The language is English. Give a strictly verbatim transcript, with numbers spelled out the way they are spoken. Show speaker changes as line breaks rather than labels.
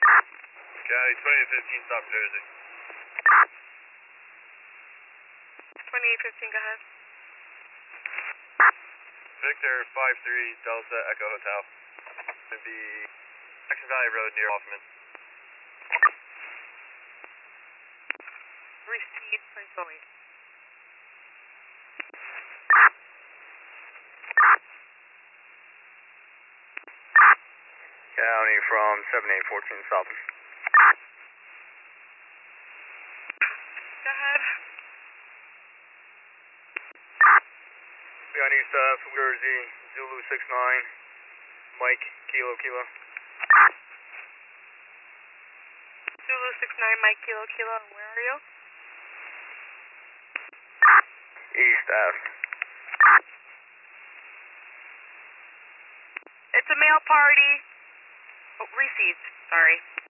County twenty-eight fifteen, South Jersey.
twenty-eight fifteen, go ahead.
Victor five three, Delta Echo Hotel. It'd be Jackson Valley Road near Hoffman.
Receive, please go wait.
County from seven eight fourteen, Southern.
Go ahead.
County South Jersey, Zulu six nine, Mike, Kilo Kilo.
Zulu six nine, Mike, Kilo Kilo, and where are you?
East Ave.
It's a male party. Oh, received, sorry.